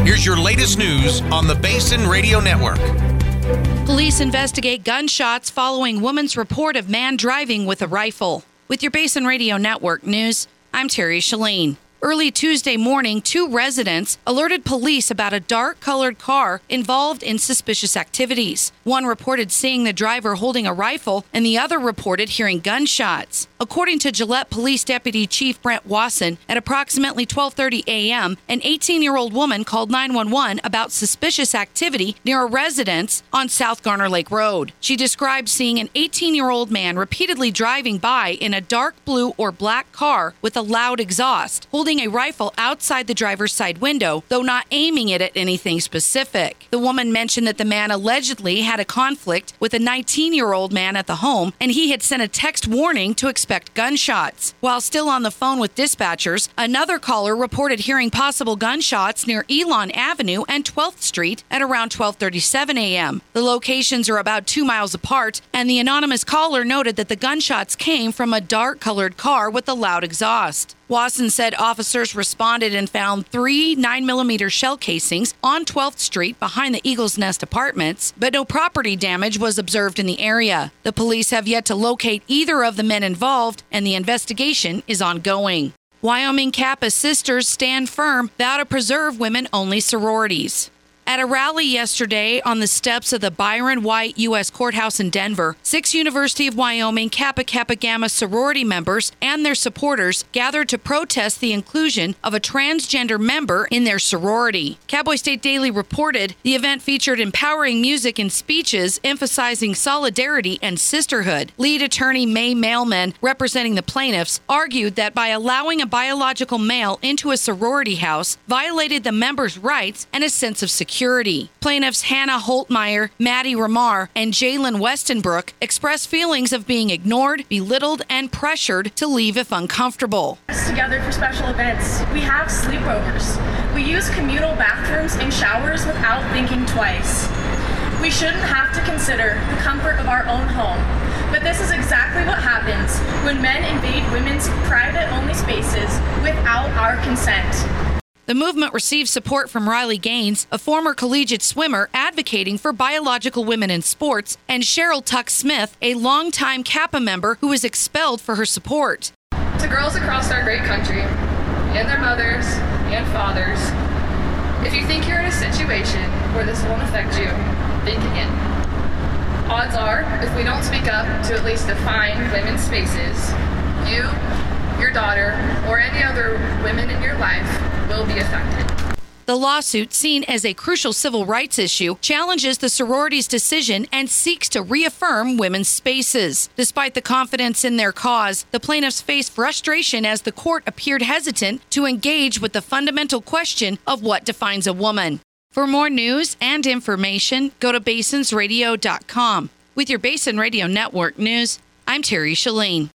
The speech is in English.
Here's your latest news on the Basin Radio Network. Police investigate gunshots following woman's report of man driving with a rifle. With your Basin Radio Network news, I'm Terry Shalene. Early Tuesday morning, 2 residents alerted police about a dark-colored car involved in suspicious activities. One reported seeing the driver holding a rifle, and the other reported hearing gunshots. According to Gillette Police Deputy Chief Brent Wasson, at approximately 12:30 a.m., an 18-year-old woman called 911 about suspicious activity near a residence on South Garner Lake Road. She described seeing an 18-year-old man repeatedly driving by in a dark blue or black car with a loud exhaust, holding a rifle outside the driver's side window, though not aiming it at anything specific. The woman mentioned that the man allegedly had a conflict with a 19-year-old man at the home, and he had sent a text warning to expect gunshots. While still on the phone with dispatchers, another caller reported hearing possible gunshots near Elon Avenue and 12th Street at around 12:37 a.m. The locations are about 2 miles apart, and the anonymous caller noted that the gunshots came from a dark-colored car with a loud exhaust. Wasson said officers responded and found 3 9mm shell casings on 12th Street behind the Eagles Nest Apartments, but no property damage was observed in the area. The police have yet to locate either of the men involved, and the investigation is ongoing. Wyoming Kappa Sisters stand firm, vow to preserve women-only sororities. At a rally yesterday on the steps of the Byron White U.S. Courthouse in Denver, 6 University of Wyoming Kappa Kappa Gamma sorority members and their supporters gathered to protest the inclusion of a transgender member in their sorority. Cowboy State Daily reported the event featured empowering music and speeches emphasizing solidarity and sisterhood. Lead attorney May Mailman, representing the plaintiffs, argued that by allowing a biological male into a sorority house violated the members' rights and a sense of security. Plaintiffs Hannah Holtmeyer, Maddie Ramar, and Jalen Westenbrook expressed feelings of being ignored, belittled, and pressured to leave if uncomfortable. Together for special events, we have sleepovers. We use communal bathrooms and showers without thinking twice. We shouldn't have to consider the comfort of our own home. But this is exactly what happens when men invade women's private-only spaces without our consent. The movement received support from Riley Gaines, a former collegiate swimmer advocating for biological women in sports, and Cheryl Tuck Smith, a longtime Kappa member who was expelled for her support. To girls across our great country, and their mothers and fathers, if you think you're in a situation where this won't affect you, think again. Odds are, if we don't speak up to at least define women's spaces, you, your daughter, or any other women in your life will be affected. The lawsuit, seen as a crucial civil rights issue, challenges the sorority's decision and seeks to reaffirm women's spaces. Despite the confidence in their cause, the plaintiffs face frustration as the court appeared hesitant to engage with the fundamental question of what defines a woman. For more news and information, go to basinsradio.com. With your Basin Radio Network news, I'm Terry Shalene.